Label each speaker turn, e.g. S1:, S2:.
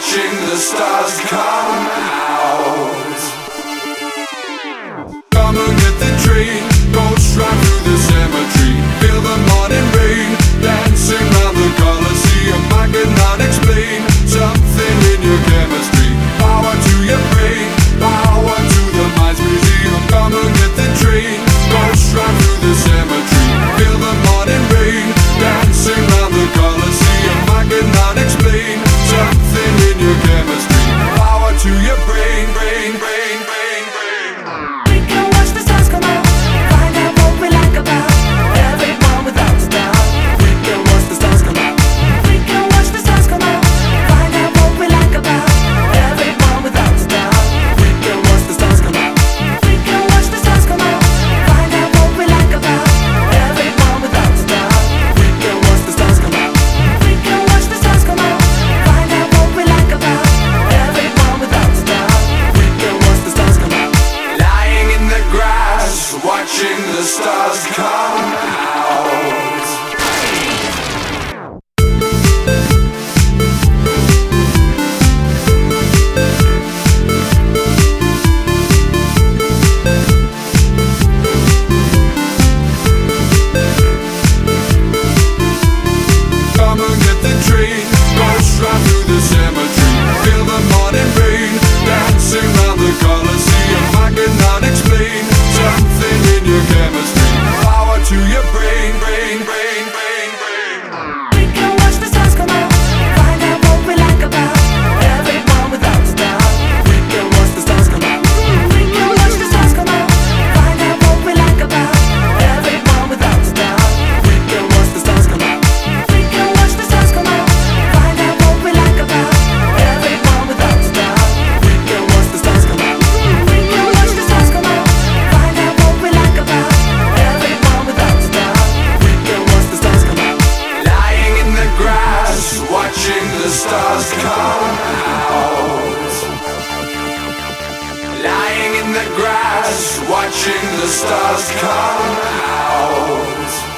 S1: watching the stars come out. Come and get the train, go straight through the cemetery. Feel the morning rain, dancing round the Colosseum. I cannot explain something in your chemistry. Power to your brain, power to the mind's museum. Come and get the train, go straight through the cemetery. Feel the morning rain, dancing round the Colosseum. I cannot explain something in your chemistry. Power to your brain, brain, brain, brain, brain.
S2: We can watch the stars come out, find out what we like about everyone without a doubt. We can watch the stars come out. We can watch the stars come out, find out what we like about everyone without a doubt. We can watch the stars come out. We can watch the stars come out, find out what we like about everyone without a doubt. We can watch the stars come out. We can watch the stars come out, find out what we like about everyone without a doubt. We can watch the stars come out.
S1: Lying in the grass, watching the stars come out. Come and get the train, go straight through the cemetery. Feel the morning rain, dancing round the Colosseum. I cannot explain something in your chemistry. Power to your brain, brain, brain, brain, brain.
S2: We can watch the stars come out, find out what we like about everyone without a doubt. We can watch the stars come out. We can watch the stars come out, find out what we like about everyone without a doubt. We can watch the stars come out. We can watch the stars come out, find out what we like about everyone without a doubt. We can watch the stars come out. We can watch the stars come out, find out what we like about everyone without a doubt. We can watch the stars come out.
S1: Lying in the grass, watching the stars come out. Lying in the grass, watching the stars come out.